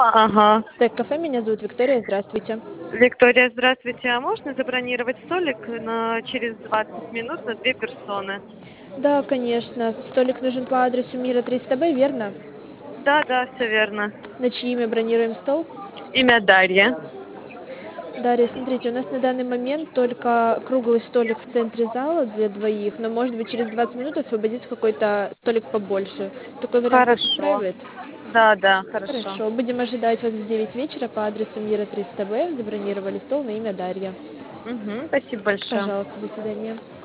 Ага. Так, кафе, меня зовут Виктория, здравствуйте. Виктория, здравствуйте. А можно забронировать столик через 20 минут на 2 персоны? Да, конечно, столик нужен по адресу Мира 300Б, верно? Да, да, все верно. На чье имя бронируем стол? Имя Дарья. Дарья, смотрите, у нас на данный момент только круглый столик в центре зала для двоих, но может быть через 20 минут освободится какой-то столик побольше. Такой вариант вас Хорошо. устраивает? Да, да, хорошо. Хорошо, будем ожидать вас в 9 вечера по адресу Мира 300Б. Забронировали стол на имя Дарья. Угу, спасибо большое. Пожалуйста, до свидания.